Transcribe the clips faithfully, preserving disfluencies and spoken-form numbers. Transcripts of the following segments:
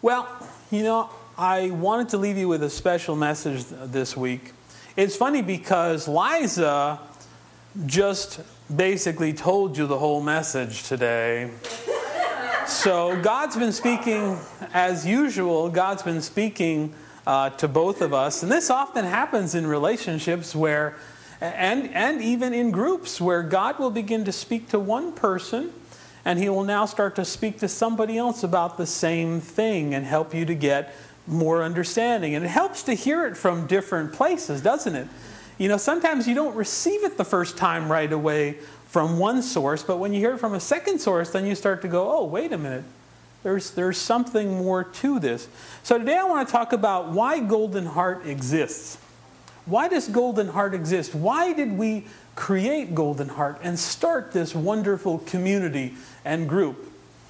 Well, you know, I wanted to leave you with a special message this week. It's funny because Liza just basically told you the whole message today. So God's been speaking, as usual, God's been speaking uh, to both of us. And this often happens in relationships where, and, and even in groups, where God will begin to speak to one person, and he will now start to speak to somebody else about the same thing and help you to get more understanding. And it helps to hear it from different places, doesn't it? You know, sometimes you don't receive it the first time right away from one source, but when you hear it from a second source, then you start to go, oh, wait a minute. There's, there's something more to this. So today I want to talk about why Golden Heart exists. Why does Golden Heart exist? Why did we create Golden Heart and start this wonderful community and group?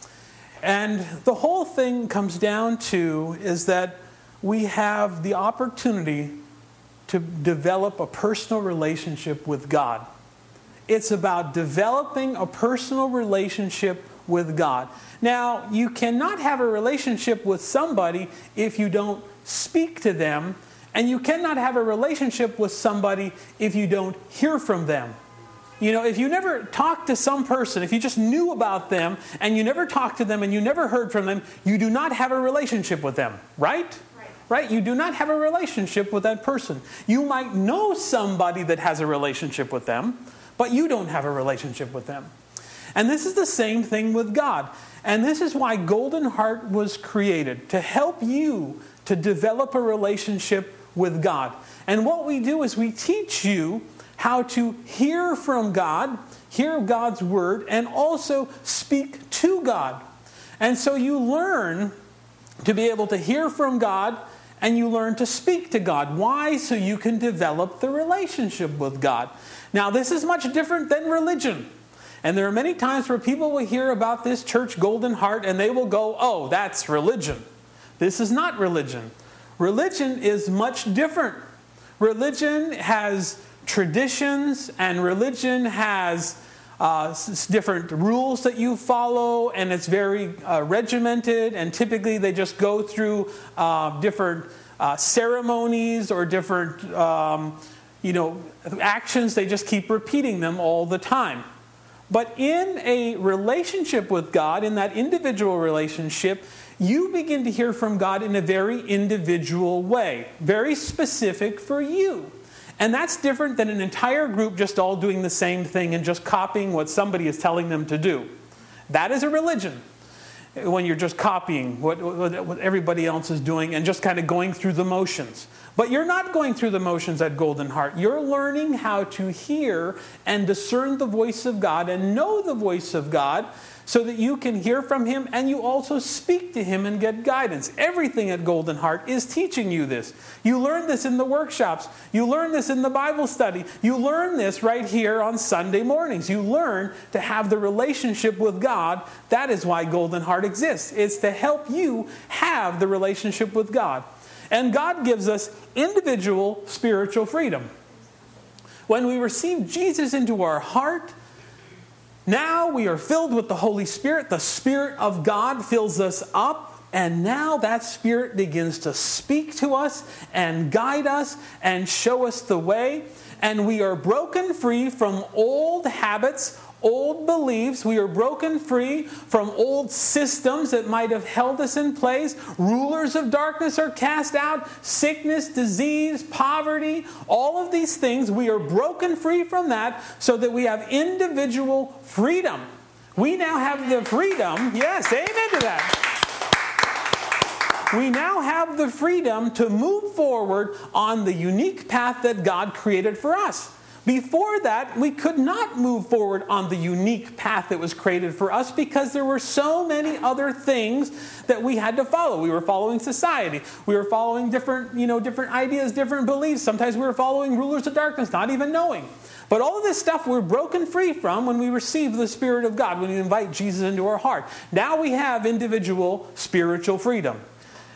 And the whole thing comes down to is that we have the opportunity to develop a personal relationship with God. It's about developing a personal relationship with God. Now, you cannot have a relationship with somebody if you don't speak to them, and you cannot have a relationship with somebody if you don't hear from them. You know, if you never talk to some person, if you just knew about them and you never talked to them and you never heard from them, you do not have a relationship with them, right? Right. Right? You do not have a relationship with that person. You might know somebody that has a relationship with them, but you don't have a relationship with them. And this is the same thing with God. And this is why Golden Heart was created, to help you to develop a relationship with God. And what we do is we teach you how to hear from God, hear God's word, and also speak to God. And so you learn to be able to hear from God, and you learn to speak to God. Why? So you can develop the relationship with God. Now, this is much different than religion. And there are many times where people will hear about this church, Golden Heart, and they will go, oh, that's religion. This is not religion. Religion is much different. Religion has traditions, and religion has uh, s- different rules that you follow, and it's very uh, regimented, and typically they just go through uh, different uh, ceremonies or different um, you know, actions. They just keep repeating them all the time. But in a relationship with God, in that individual relationship, you begin to hear from God in a very individual way, very specific for you. And that's different than an entire group just all doing the same thing and just copying what somebody is telling them to do. That is a religion, when you're just copying what, what everybody else is doing and just kind of going through the motions. But you're not going through the motions at Golden Heart. You're learning how to hear and discern the voice of God and know the voice of God, so that you can hear from Him and you also speak to Him and get guidance. Everything at Golden Heart is teaching you this. You learn this in the workshops. You learn this in the Bible study. You learn this right here on Sunday mornings. You learn to have the relationship with God. That is why Golden Heart exists. It's to help you have the relationship with God. And God gives us individual spiritual freedom. When we receive Jesus into our heart, now we are filled with the Holy Spirit. The Spirit of God fills us up. And now that Spirit begins to speak to us and guide us and show us the way. And we are broken free from old habits, old beliefs. We are broken free from old systems that might have held us in place. Rulers of darkness are cast out. Sickness, disease, poverty, all of these things. We are broken free from that so that we have individual freedom. We now have the freedom. Yes, amen to that. We now have the freedom to move forward on the unique path that God created for us. Before that, we could not move forward on the unique path that was created for us because there were so many other things that we had to follow. We were following society. We were following different, you know, different ideas, different beliefs. Sometimes we were following rulers of darkness, not even knowing. But all of this stuff we're broken free from when we receive the Spirit of God, when we invite Jesus into our heart. Now we have individual spiritual freedom.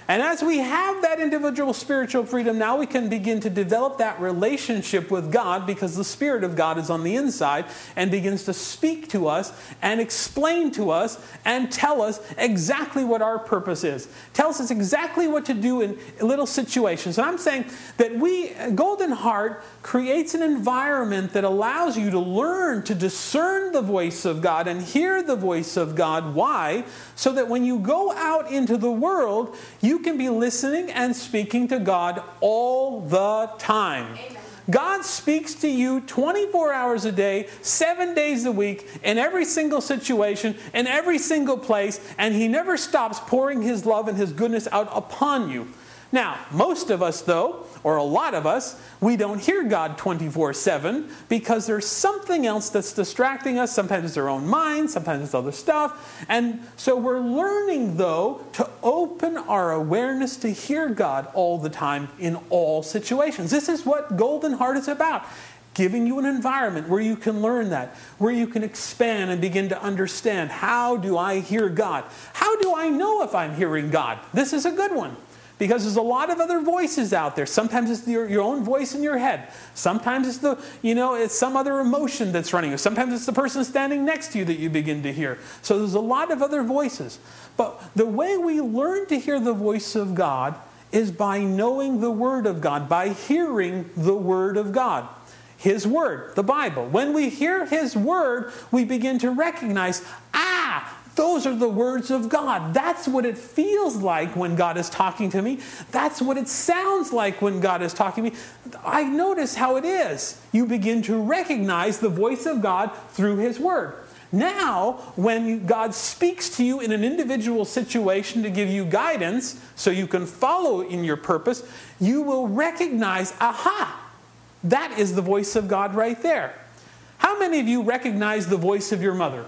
And as we have that individual spiritual freedom, now we can begin to develop that relationship with God, because the Spirit of God is on the inside and begins to speak to us and explain to us and tell us exactly what our purpose is. Tells us exactly what to do in little situations. And I'm saying that we, Golden Heart, creates an environment that allows you to learn to discern the voice of God and hear the voice of God. Why? So that when you go out into the world, you can be listening and speaking to God all the time. Amen. God speaks to you twenty-four hours a day, seven days a week, in every single situation, in every single place, and He never stops pouring His love and His goodness out upon you. Now, most of us, though, or a lot of us, we don't hear God twenty-four seven because there's something else that's distracting us. Sometimes it's our own mind, sometimes it's other stuff. And so we're learning, though, to open our awareness to hear God all the time in all situations. This is what Golden Heart is about. Giving you an environment where you can learn that, where you can expand and begin to understand, how do I hear God? How do I know if I'm hearing God? This is a good one. Because there's a lot of other voices out there. Sometimes it's your, your own voice in your head. Sometimes it's the, you know, it's some other emotion that's running. Sometimes it's the person standing next to you that you begin to hear. So there's a lot of other voices. But the way we learn to hear the voice of God is by knowing the Word of God, by hearing the Word of God. His Word, the Bible. When we hear His Word, we begin to recognize, ah, those are the words of God. That's what it feels like when God is talking to me. That's what it sounds like when God is talking to me. I notice how it is. You begin to recognize the voice of God through His Word. Now, when God speaks to you in an individual situation to give you guidance so you can follow in your purpose, you will recognize, aha, that is the voice of God right there. How many of you recognize the voice of your mother?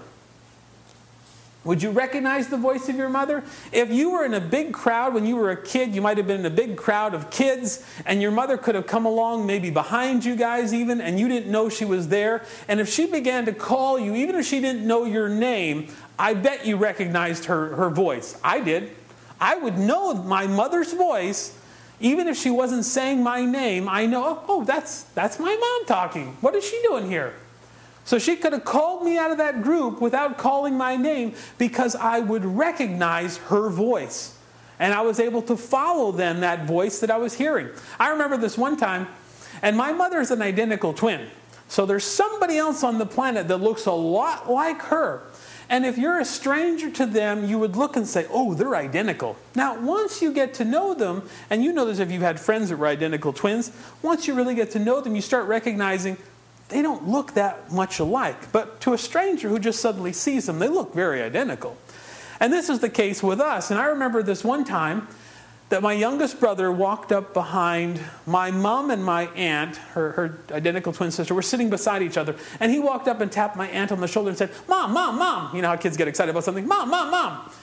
Would you recognize the voice of your mother? If you were in a big crowd when you were a kid, you might have been in a big crowd of kids, and your mother could have come along maybe behind you guys even, and you didn't know she was there. And if she began to call you, even if she didn't know your name, I bet you recognized her, her voice. I did. I would know my mother's voice. Even if she wasn't saying my name, I know, oh, that's, that's my mom talking. What is she doing here? So she could have called me out of that group without calling my name, because I would recognize her voice. And I was able to follow then that voice that I was hearing. I remember this one time, and my mother is an identical twin. So there's somebody else on the planet that looks a lot like her. And if you're a stranger to them, you would look and say, oh, they're identical. Now, once you get to know them, and you know this if you've had friends that were identical twins, once you really get to know them, you start recognizing they don't look that much alike. But to a stranger who just suddenly sees them, they look very identical. And this is the case with us. And I remember this one time that my youngest brother walked up behind my mom and my aunt, her, her identical twin sister, were sitting beside each other. And he walked up and tapped my aunt on the shoulder and said, Mom, Mom, Mom. You know how kids get excited about something. Mom, Mom, Mom.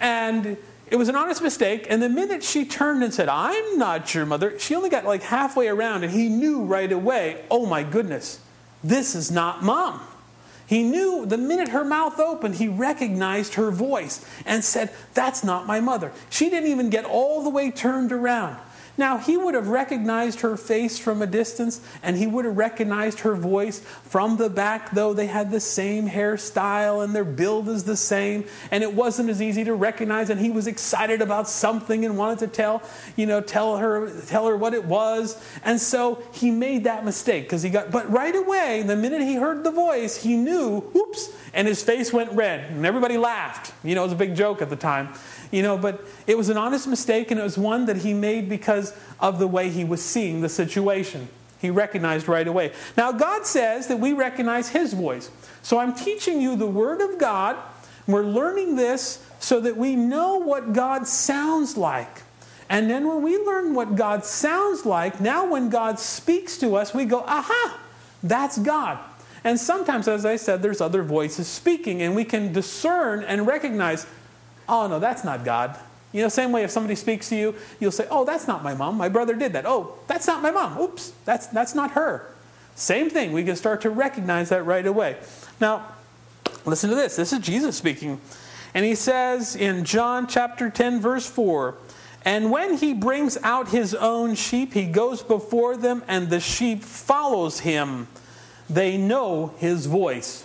And it was an honest mistake. And the minute she turned and said, I'm not your mother, she only got like halfway around, and he knew right away, oh my goodness, this is not Mom. He knew the minute her mouth opened, he recognized her voice and said, that's not my mother. She didn't even get all the way turned around. Now, he would have recognized her face from a distance, and he would have recognized her voice from the back, though they had the same hairstyle and their build is the same, and it wasn't as easy to recognize, and he was excited about something and wanted to tell, you know, tell her, tell her what it was. And so he made that mistake because he got, but right away, the minute he heard the voice, he knew, oops, and his face went red, and everybody laughed. You know, it was a big joke at the time. You know, but it was an honest mistake, and it was one that he made because of the way he was seeing the situation. He recognized right away. Now, God says that we recognize His voice. So I'm teaching you the Word of God. We're learning this so that we know what God sounds like. And then when we learn what God sounds like, now when God speaks to us, we go, aha, that's God. And sometimes, as I said, there's other voices speaking, and we can discern and recognize, oh, no, that's not God. You know, same way if somebody speaks to you, you'll say, oh, that's not my mom. My brother did that. Oh, that's not my mom. Oops, that's that's not her. Same thing. We can start to recognize that right away. Now, listen to this. This is Jesus speaking. And He says in John chapter ten, verse four, And when he brings out his own sheep, he goes before them, and the sheep follows him. They know his voice.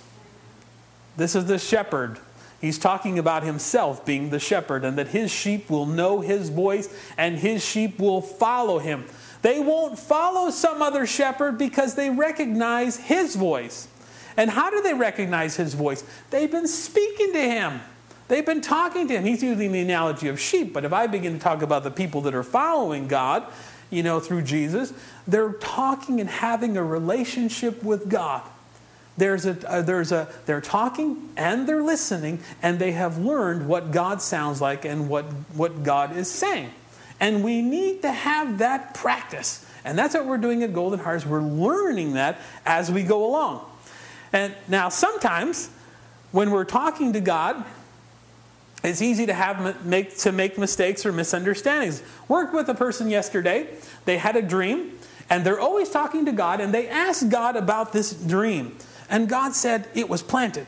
This is the shepherd. He's talking about himself being the shepherd, and that his sheep will know his voice, and his sheep will follow him. They won't follow some other shepherd because they recognize his voice. And how do they recognize his voice? They've been speaking to him. They've been talking to him. He's using the analogy of sheep. But if I begin to talk about the people that are following God, you know, through Jesus, they're talking and having a relationship with God. There's a, uh, there's a, they're talking and they're listening, and they have learned what God sounds like and what, what God is saying. And we need to have that practice. And that's what we're doing at Golden Hearts. We're learning that as we go along. And now sometimes when we're talking to God, it's easy to have make to make mistakes or misunderstandings. Worked with a person yesterday. They had a dream, and they're always talking to God, and they asked God about this dream. And God said it was planted.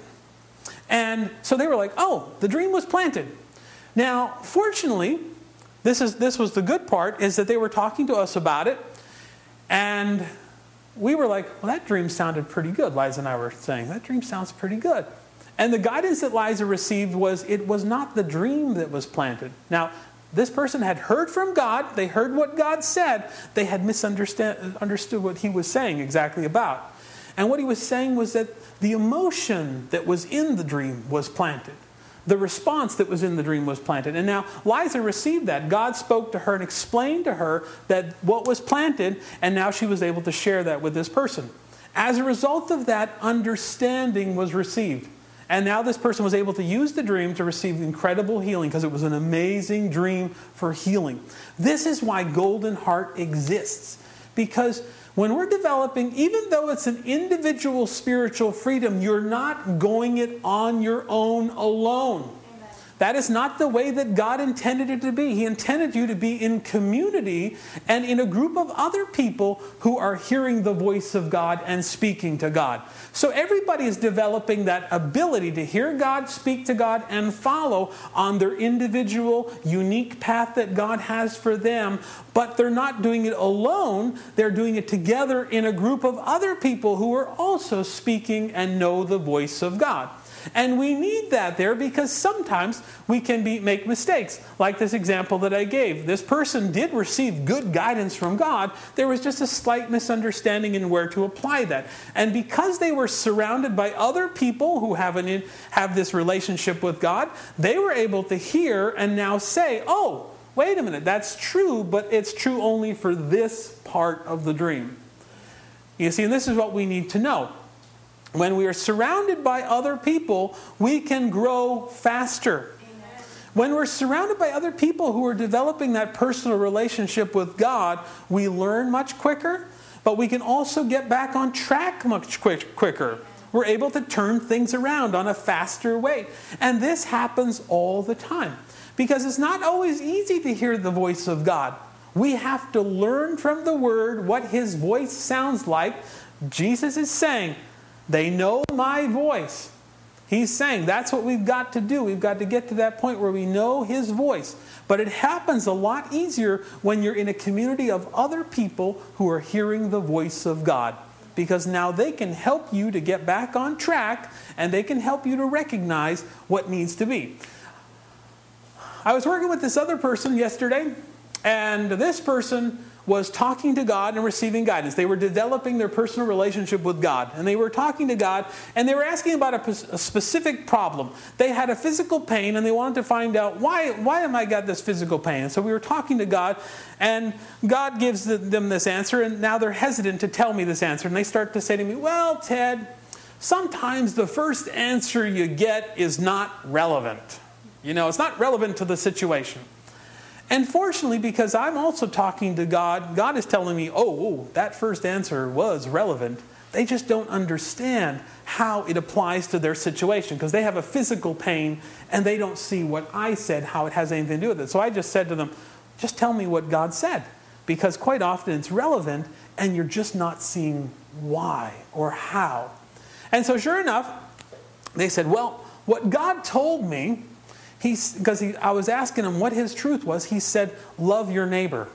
And so they were like, oh, the dream was planted. Now, fortunately, this is this was the good part, is that they were talking to us about it. And we were like, well, that dream sounded pretty good. Liza and I were saying, that dream sounds pretty good. And the guidance that Liza received was, it was not the dream that was planted. Now, this person had heard from God. They heard what God said. They had misunderstood understood what he was saying exactly about. And what he was saying was that the emotion that was in the dream was planted. The response that was in the dream was planted. And now Liza received that. God spoke to her and explained to her that what was planted, and now she was able to share that with this person. As a result of that, understanding was received. And now this person was able to use the dream to receive incredible healing, because it was an amazing dream for healing. This is why Golden Heart exists. Because when we're developing, even though it's an individual spiritual freedom, you're not going it on your own alone. Amen. That is not the way that God intended it to be. He intended you to be in community and in a group of other people who are hearing the voice of God and speaking to God. So everybody is developing that ability to hear God, speak to God, and follow on their individual, unique path that God has for them. But they're not doing it alone. They're doing it together in a group of other people who are also speaking and know the voice of God. And we need that there, because sometimes we can be, make mistakes. Like this example that I gave. This person did receive good guidance from God. There was just a slight misunderstanding in where to apply that. And because they were surrounded by other people who have, an, have this relationship with God, they were able to hear and now say, oh, wait a minute, that's true, but it's true only for this part of the dream. You see, and this is what we need to know. When we are surrounded by other people, we can grow faster. Amen. When we're surrounded by other people who are developing that personal relationship with God, we learn much quicker, but we can also get back on track much quick, quicker. We're able to turn things around on a faster way. And this happens all the time, because it's not always easy to hear the voice of God. We have to learn from the Word what His voice sounds like. Jesus is saying, they know my voice. He's saying that's what we've got to do. We've got to get to that point where we know His voice. But it happens a lot easier when you're in a community of other people who are hearing the voice of God. Because now they can help you to get back on track, and they can help you to recognize what needs to be. I was working with this other person yesterday, and this person was talking to God and receiving guidance. They were developing their personal relationship with God. And they were talking to God, and they were asking about a, a specific problem. They had a physical pain, and they wanted to find out, why, why am I got this physical pain? And so we were talking to God, and God gives the, them this answer, and now they're hesitant to tell me this answer. And they start to say to me, well, Ted, sometimes the first answer you get is not relevant. You know, it's not relevant to the situation. And fortunately, because I'm also talking to God, God is telling me, oh, oh, that first answer was relevant. They just don't understand how it applies to their situation, because they have a physical pain and they don't see what I said, how it has anything to do with it. So I just said to them, just tell me what God said, because quite often it's relevant and you're just not seeing why or how. And so sure enough, they said, well, what God told me He's because he, I was asking him what his truth was. He said, love your neighbor.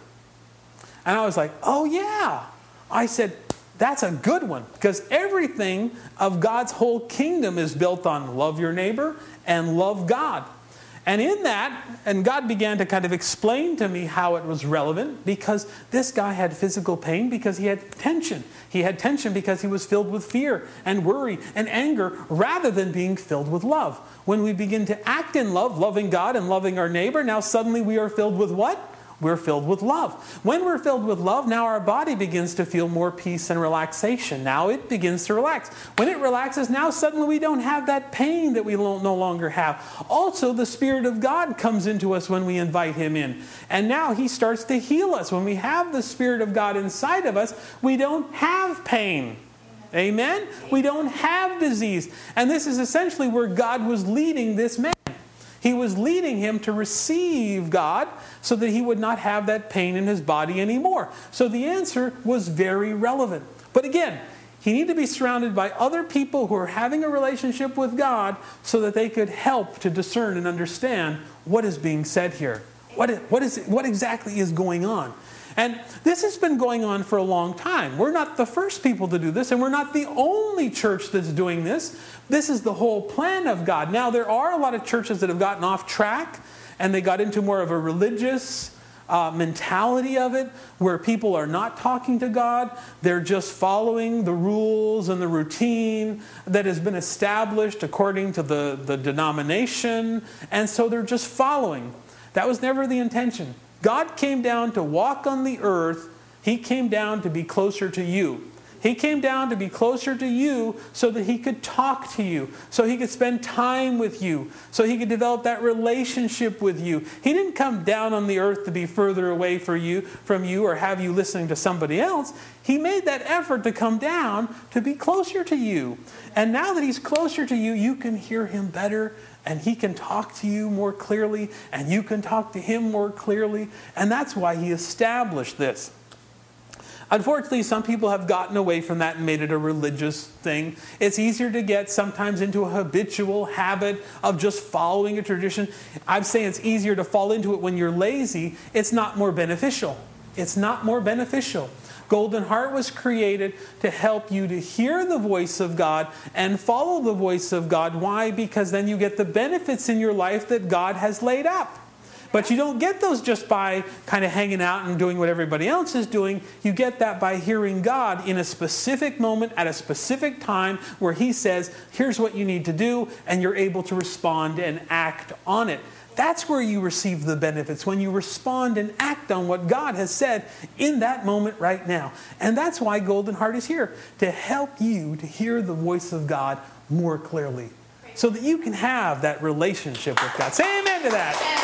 And I was like, oh yeah. I said, that's a good one, because everything of God's whole kingdom is built on love your neighbor and love God. And in that, and God began to kind of explain to me how it was relevant, because this guy had physical pain because he had tension. He had tension because he was filled with fear and worry and anger rather than being filled with love. When we begin to act in love, loving God and loving our neighbor, now suddenly we are filled with what? We're filled with love. When we're filled with love, now our body begins to feel more peace and relaxation. Now it begins to relax. When it relaxes, now suddenly we don't have that pain that we no longer have. Also, the Spirit of God comes into us when we invite Him in. And now He starts to heal us. When we have the Spirit of God inside of us, we don't have pain. Amen? We don't have disease. And this is essentially where God was leading this man. He was leading him to receive God so that he would not have that pain in his body anymore. So the answer was very relevant. But again, he needed to be surrounded by other people who are having a relationship with God so that they could help to discern and understand what is being said here. What is, what is, what exactly is going on? And this has been going on for a long time. We're not the first people to do this, and we're not the only church that's doing this. This is the whole plan of God. Now, there are a lot of churches that have gotten off track, and they got into more of a religious uh, mentality of it, where people are not talking to God. They're just following the rules and the routine that has been established according to the, the denomination, and so they're just following. That was never the intention. God came down to walk on the earth. He came down to be closer to you. He came down to be closer to you so that He could talk to you, so He could spend time with you, so He could develop that relationship with you. He didn't come down on the earth to be further away for you, from you or have you listening to somebody else. He made that effort to come down to be closer to you. And now that He's closer to you, you can hear Him better, and He can talk to you more clearly, and you can talk to Him more clearly. And that's why He established this. Unfortunately, some people have gotten away from that and made it a religious thing. It's easier to get sometimes into a habitual habit of just following a tradition. I'm saying it's easier to fall into it when you're lazy. It's not more beneficial. It's not more beneficial. Golden Heart was created to help you to hear the voice of God and follow the voice of God. Why? Because then you get the benefits in your life that God has laid up. But you don't get those just by kind of hanging out and doing what everybody else is doing. You get that by hearing God in a specific moment at a specific time where He says, here's what you need to do, and you're able to respond and act on it. That's where you receive the benefits, when you respond and act on what God has said in that moment right now. And that's why Golden Heart is here, to help you to hear the voice of God more clearly, so that you can have that relationship with God. Say amen to that.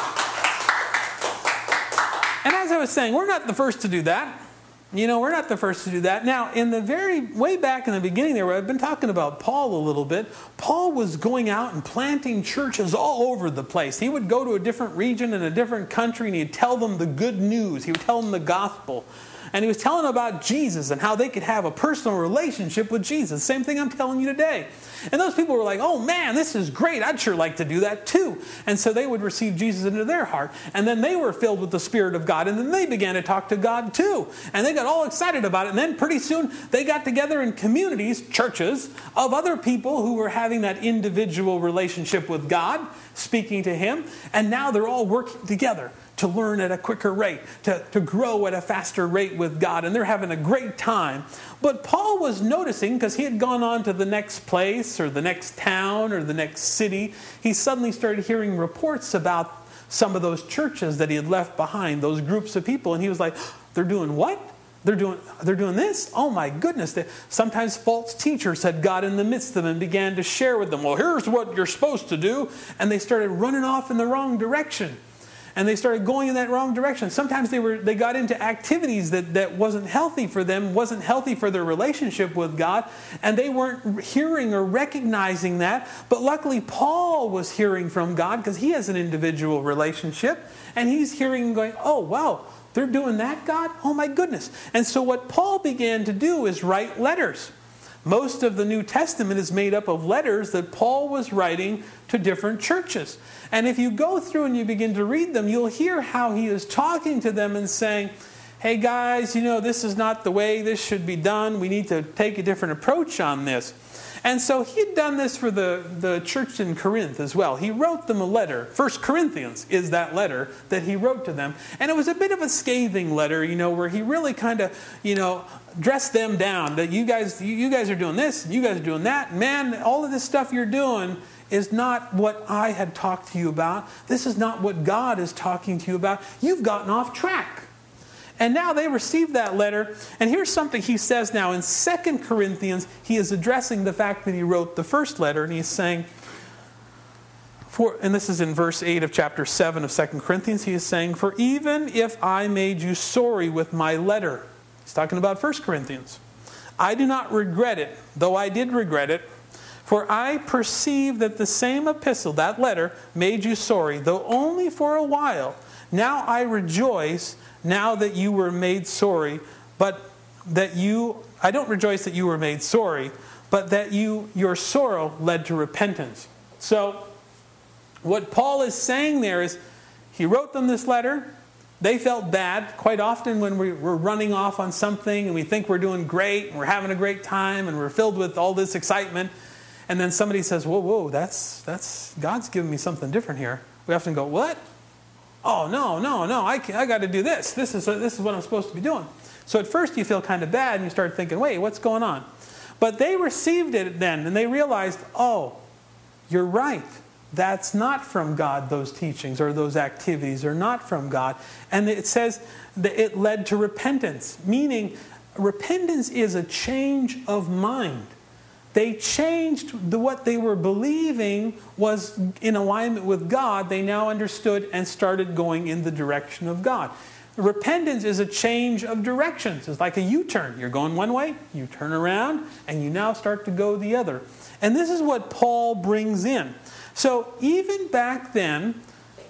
And as I was saying, we're not the first to do that. You know, we're not the first to do that. Now, in the very, way back in the beginning there, where I've been talking about Paul a little bit, Paul was going out and planting churches all over the place. He would go to a different region in a different country, and he'd tell them the good news. He would tell them the gospel. And he was telling them about Jesus and how they could have a personal relationship with Jesus. Same thing I'm telling you today. And those people were like, oh man, this is great. I'd sure like to do that too. And so they would receive Jesus into their heart. And then they were filled with the Spirit of God. And then they began to talk to God too. And they got all excited about it. And then pretty soon they got together in communities, churches, of other people who were having that individual relationship with God, speaking to Him. And now they're all working together to learn at a quicker rate, to, to grow at a faster rate with God. And they're having a great time. But Paul was noticing, because he had gone on to the next place or the next town or the next city, he suddenly started hearing reports about some of those churches that he had left behind, those groups of people. And he was like, they're doing what? They're doing, they're doing this? Oh my goodness. They, sometimes false teachers had got in the midst of them and began to share with them, well, here's what you're supposed to do. And they started running off in the wrong direction. And they started going in that wrong direction. Sometimes they were they got into activities that, that wasn't healthy for them, wasn't healthy for their relationship with God, and they weren't hearing or recognizing that. But luckily, Paul was hearing from God, because he has an individual relationship, and he's hearing and going, oh, wow, they're doing that, God? Oh, my goodness. And so what Paul began to do is write letters. Most of the New Testament is made up of letters that Paul was writing to different churches. And if you go through and you begin to read them, you'll hear how he is talking to them and saying, hey guys, you know, this is not the way this should be done. We need to take a different approach on this. And so he had done this for the, the church in Corinth as well. He wrote them a letter. First Corinthians is that letter that he wrote to them. And it was a bit of a scathing letter, you know, where he really kind of, you know, dressed them down. That you guys, you guys are doing this, you guys are doing that. Man, all of this stuff you're doing is not what I had talked to you about. This is not what God is talking to you about. You've gotten off track. And now they received that letter. And here's something he says now in Second Corinthians. He is addressing the fact that he wrote the first letter. And he's saying, for, and this is in verse eight of chapter seven of Second Corinthians. He is saying, for even if I made you sorry with my letter. He's talking about First Corinthians. I do not regret it, though I did regret it. For I perceive that the same epistle, that letter, made you sorry, though only for a while. Now I rejoice, now that you were made sorry, but that you, I don't rejoice that you were made sorry, but that you, your sorrow led to repentance. So, what Paul is saying there is, he wrote them this letter. They felt bad. Quite often when we, we're running off on something and we think we're doing great, and we're having a great time, and we're filled with all this excitement, and then somebody says, whoa, whoa, that's, that's God's giving me something different here. We often go, what? Oh, no, no, no, I, I got to do this. This is, this is what I'm supposed to be doing. So at first you feel kind of bad and you start thinking, wait, what's going on? But they received it then and they realized, oh, you're right. That's not from God, those teachings or those activities are not from God. And it says that it led to repentance, meaning repentance is a change of mind. They changed the, what they were believing was in alignment with God. They now understood and started going in the direction of God. Repentance is a change of directions. It's like a U-turn. You're going one way, you turn around, and you now start to go the other. And this is what Paul brings in. So even back then,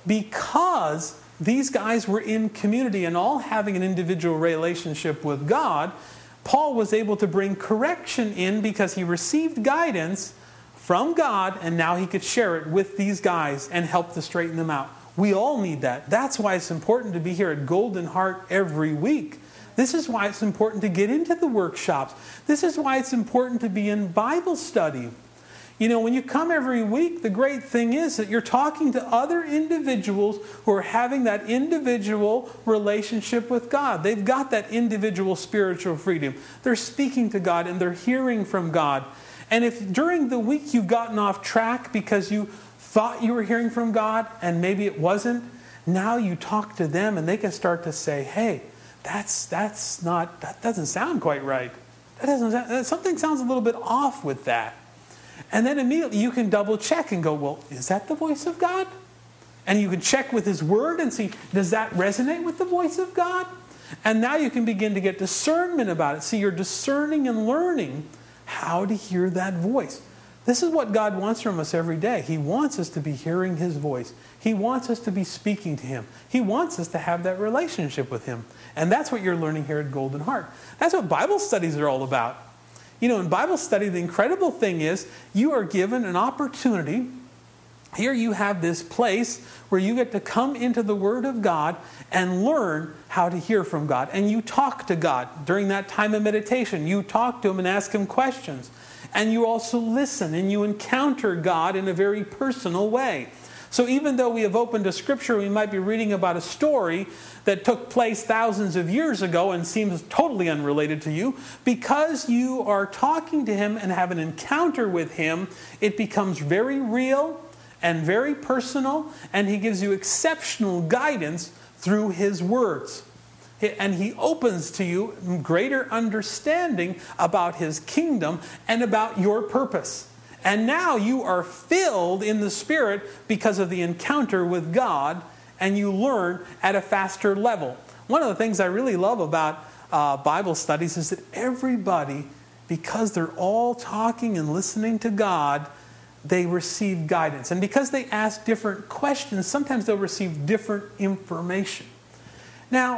because these guys were in community and all having an individual relationship with God, Paul was able to bring correction in because he received guidance from God and now he could share it with these guys and help to straighten them out. We all need that. That's why it's important to be here at Golden Heart every week. This is why it's important to get into the workshops. This is why it's important to be in Bible study. You know, when you come every week, the great thing is that you're talking to other individuals who are having that individual relationship with God. They've got that individual spiritual freedom. They're speaking to God and they're hearing from God. And if during the week you've gotten off track because you thought you were hearing from God and maybe it wasn't, now you talk to them and they can start to say, hey, that's that's not, that doesn't sound quite right. That doesn't, something sounds a little bit off with that. And then immediately you can double check and go, well, is that the voice of God? And you can check with His Word and see, does that resonate with the voice of God? And now you can begin to get discernment about it. See, you're discerning and learning how to hear that voice. This is what God wants from us every day. He wants us to be hearing His voice. He wants us to be speaking to Him. He wants us to have that relationship with Him. And that's what you're learning here at Golden Heart. That's what Bible studies are all about. You know, in Bible study, the incredible thing is you are given an opportunity. Here you have this place where you get to come into the Word of God and learn how to hear from God. And you talk to God during that time of meditation. You talk to Him and ask Him questions. And you also listen and you encounter God in a very personal way. So even though we have opened a scripture, we might be reading about a story that took place thousands of years ago and seems totally unrelated to you, because you are talking to Him and have an encounter with Him, it becomes very real and very personal, and He gives you exceptional guidance through His words. And He opens to you greater understanding about His kingdom and about your purpose. And now you are filled in the Spirit because of the encounter with God, and you learn at a faster level. One of the things I really love about uh, Bible studies is that everybody, because they're all talking and listening to God, they receive guidance. And because they ask different questions, sometimes they'll receive different information. Now,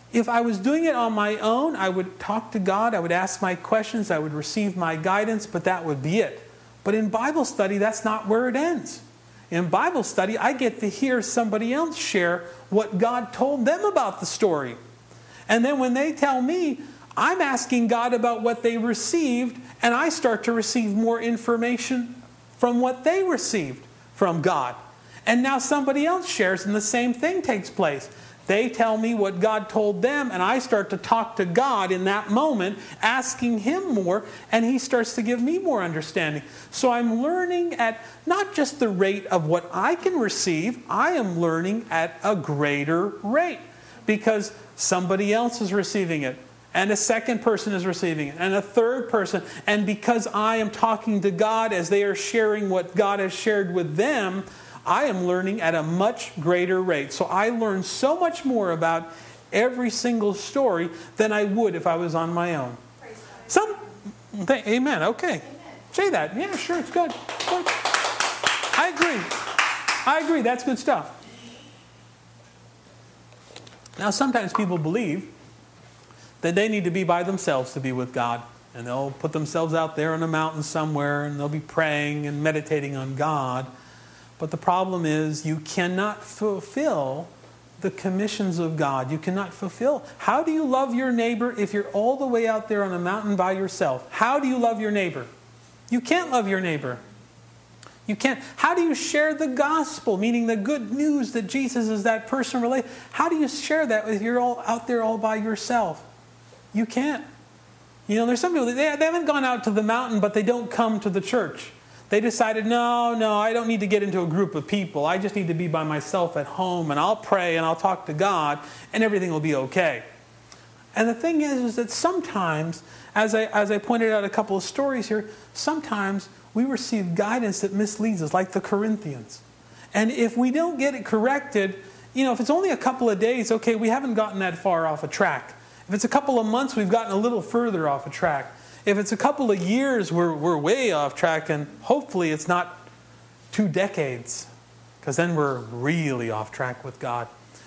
If I was doing it on my own, I would talk to God, I would ask my questions, I would receive my guidance, but that would be it. But in Bible study, that's not where it ends. In Bible study, I get to hear somebody else share what God told them about the story. And then when they tell me, I'm asking God about what they received, and I start to receive more information from what they received from God. And now somebody else shares, and the same thing takes place. They tell me what God told them, and I start to talk to God in that moment, asking Him more, and He starts to give me more understanding. So I'm learning at not just the rate of what I can receive, I am learning at a greater rate, because somebody else is receiving it, and a second person is receiving it, and a third person, and because I am talking to God as they are sharing what God has shared with them, I am learning at a much greater rate. So I learn so much more about every single story than I would if I was on my own. Some, th- amen. Okay, amen. Say that. Yeah, sure. It's good. good. I agree. I agree. That's good stuff. Now, sometimes people believe that they need to be by themselves to be with God, and they'll put themselves out there on a mountain somewhere, and they'll be praying and meditating on God. But the problem is you cannot fulfill the commissions of God. You cannot fulfill. How do you love your neighbor if you're all the way out there on a mountain by yourself? How do you love your neighbor? You can't love your neighbor. You can't. How do you share the gospel, meaning the good news that Jesus is that person relate? How do you share that if you're all out there all by yourself? You can't. You know, there's some people, they, they haven't gone out to the mountain, but they don't come to the church. They decided, no, no, I don't need to get into a group of people. I just need to be by myself at home, and I'll pray and I'll talk to God, and everything will be okay. And the thing is, is that sometimes, as I, as I pointed out a couple of stories here, sometimes we receive guidance that misleads us, like the Corinthians. And if we don't get it corrected, you know, if it's only a couple of days, okay, we haven't gotten that far off a track. If it's a couple of months, we've gotten a little further off a track. If it's a couple of years, we're we're way off track, and hopefully it's not two decades, because then we're really off track with God.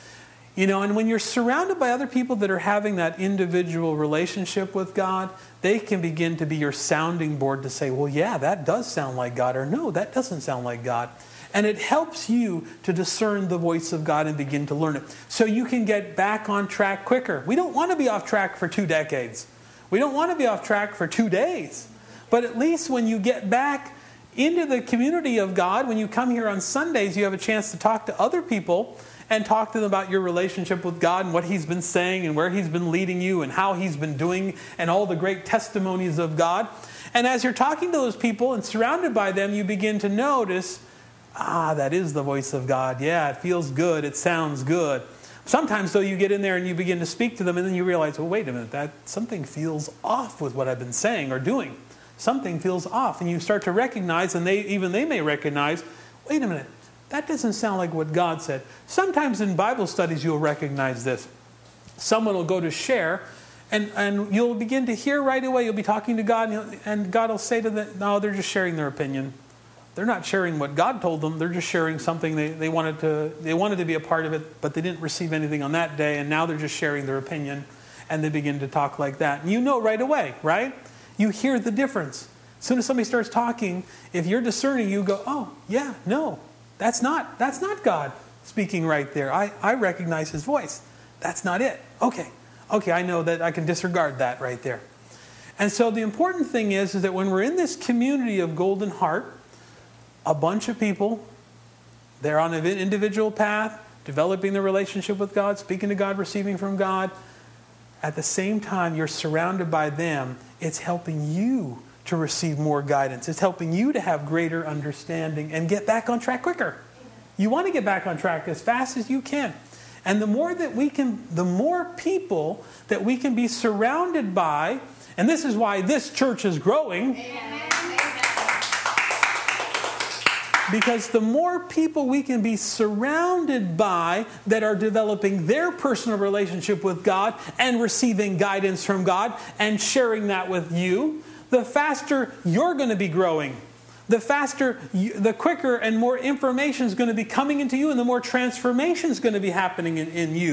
You know, and when you're surrounded by other people that are having that individual relationship with God, they can begin to be your sounding board to say, well, yeah, that does sound like God, or no, that doesn't sound like God. And it helps you to discern the voice of God and begin to learn it, so you can get back on track quicker. We don't want to be off track for two decades. We don't want to be off track for two days. But at least when you get back into the community of God, when you come here on Sundays, you have a chance to talk to other people and talk to them about your relationship with God and what He's been saying and where He's been leading you and how He's been doing and all the great testimonies of God. And as you're talking to those people and surrounded by them, you begin to notice, ah, that is the voice of God. Yeah, it feels good. It sounds good. Sometimes, though, you get in there and you begin to speak to them, and then you realize, well, wait a minute, that something feels off with what I've been saying or doing. Something feels off, and you start to recognize, and they even they may recognize, wait a minute, that doesn't sound like what God said. Sometimes in Bible studies, you'll recognize this. Someone will go to share, and, and you'll begin to hear right away, you'll be talking to God, and, and God will say to them, no, they're just sharing their opinion. They're not sharing what God told them. They're just sharing something they, they wanted to they wanted to be a part of it, but they didn't receive anything on that day, and now they're just sharing their opinion, and they begin to talk like that. And you know right away, right? You hear the difference. As soon as somebody starts talking, if you're discerning, you go, oh, yeah, no, that's not that's not God speaking right there. I, I recognize His voice. That's not it. Okay. Okay, I know that I can disregard that right there. And so the important thing is, is that when we're in this community of Golden Heart, a bunch of people, they're on an individual path, developing their relationship with God, speaking to God, receiving from God. At the same time, you're surrounded by them. It's helping you to receive more guidance. It's helping you to have greater understanding and get back on track quicker. You want to get back on track as fast as you can. And the more that we can, the more people that we can be surrounded by, and this is why this church is growing. Amen. Because the more people we can be surrounded by that are developing their personal relationship with God and receiving guidance from God and sharing that with you, the faster you're going to be growing. The faster, you, the quicker and more information is going to be coming into you, and the more transformation is going to be happening in, in you.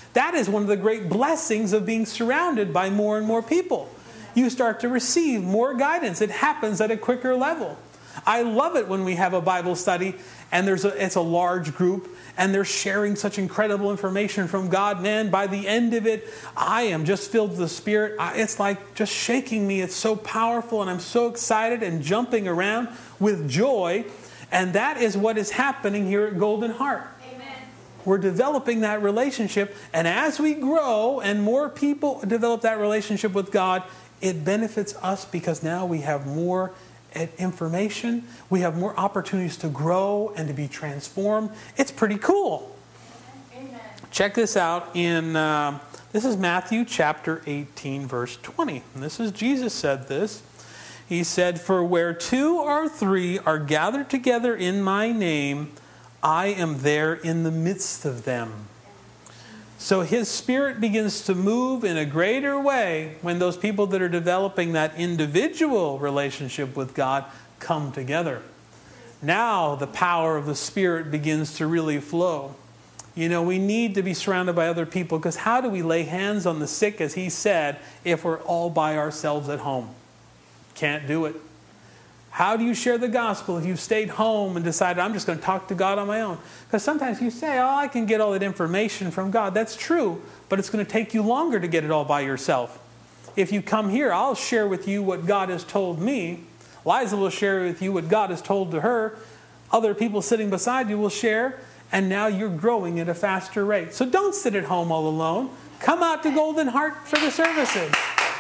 That is one of the great blessings of being surrounded by more and more people. You start to receive more guidance. It happens at a quicker level. I love it when we have a Bible study and there's a, it's a large group and they're sharing such incredible information from God. Man, by the end of it, I am just filled with the Spirit. It's like just shaking me. It's so powerful and I'm so excited and jumping around with joy. And that is what is happening here at Golden Heart. We're developing that relationship, and as we grow and more people develop that relationship with God, it benefits us because now we have more information, we have more opportunities to grow and to be transformed. It's pretty cool. Amen. Check this out in, uh, this is Matthew chapter eighteen, verse twenty. And this is, Jesus said this. He said, "For where two or three are gathered together in my name, I am there in the midst of them." So His Spirit begins to move in a greater way when those people that are developing that individual relationship with God come together. Now the power of the Spirit begins to really flow. You know, we need to be surrounded by other people, because how do we lay hands on the sick, as He said, if we're all by ourselves at home? Can't do it. How do you share the gospel if you've stayed home and decided, I'm just going to talk to God on my own? Because sometimes you say, oh, I can get all that information from God. That's true, but it's going to take you longer to get it all by yourself. If you come here, I'll share with you what God has told me. Liza will share with you what God has told to her. Other people sitting beside you will share, and now you're growing at a faster rate. So don't sit at home all alone. Come out to Golden Heart for the services.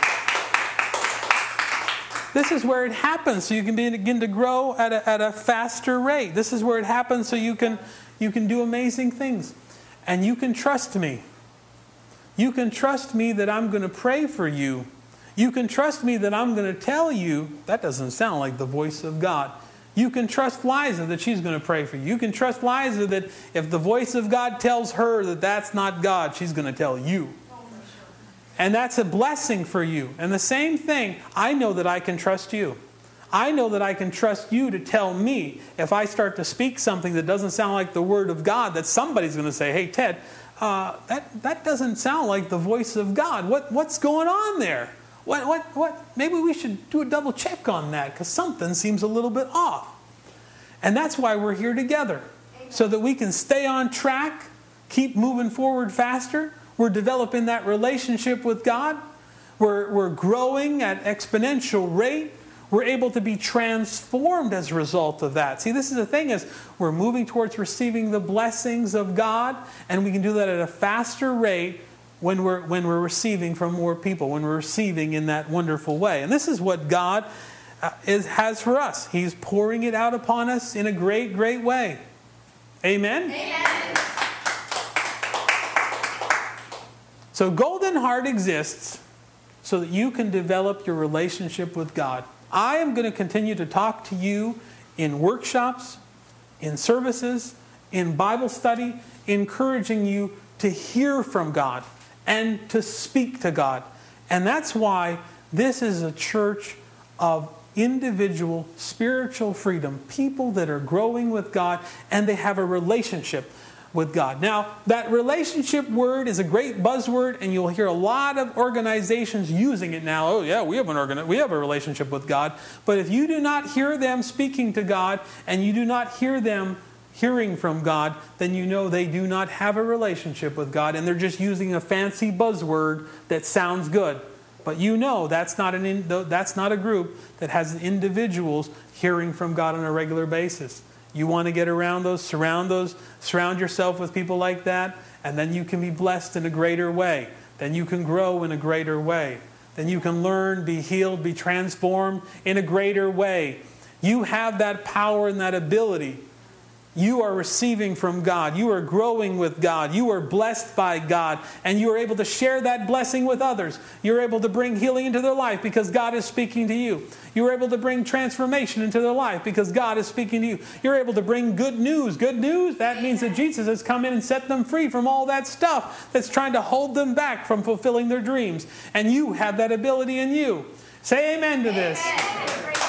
This is where it happens, so you can begin to grow at a, at a faster rate. This is where it happens, so you can you can do amazing things. And you can trust me. You can trust me that I'm going to pray for you. You can trust me that I'm going to tell you. That doesn't sound like the voice of God. You can trust Liza that she's going to pray for you. You can trust Liza that if the voice of God tells her that that's not God, she's going to tell you. And that's a blessing for you. And the same thing, I know that I can trust you. I know that I can trust you to tell me if I start to speak something that doesn't sound like the Word of God, that somebody's going to say, hey, Ted, uh, that, that doesn't sound like the voice of God. What, what's going on there? What, what, what? Maybe we should do a double check on that, because something seems a little bit off. And that's why we're here together, so that we can stay on track, keep moving forward faster. We're developing that relationship with God. We're, we're growing at exponential rate. We're able to be transformed as a result of that. See, this is the thing, is we're moving towards receiving the blessings of God, and we can do that at a faster rate when we're, when we're receiving from more people, when we're receiving in that wonderful way. And this is what God uh, is, has for us. He's pouring it out upon us in a great, great way. Amen? Amen. So Golden Heart exists so that you can develop your relationship with God. I am going to continue to talk to you in workshops, in services, in Bible study, encouraging you to hear from God and to speak to God. And that's why this is a church of individual spiritual freedom, people that are growing with God and they have a relationship with God. Now, that relationship word is a great buzzword, and you'll hear a lot of organizations using it now. Oh yeah, we have an organ- we have a relationship with God. But if you do not hear them speaking to God, and you do not hear them hearing from God, then you know they do not have a relationship with God, and they're just using a fancy buzzword that sounds good. But you know that's not an in- that's not a group that has individuals hearing from God on a regular basis. You want to get around those, surround those, surround yourself with people like that, and then you can be blessed in a greater way. Then you can grow in a greater way. Then you can learn, be healed, be transformed in a greater way. You have that power and that ability. You are receiving from God. You are growing with God. You are blessed by God. And you are able to share that blessing with others. You're able to bring healing into their life because God is speaking to you. You're able to bring transformation into their life because God is speaking to you. You're able to bring good news. Good news, that means that Jesus has come in and set them free from all that stuff that's trying to hold them back from fulfilling their dreams. And you have that ability in you. Say amen to this. Amen.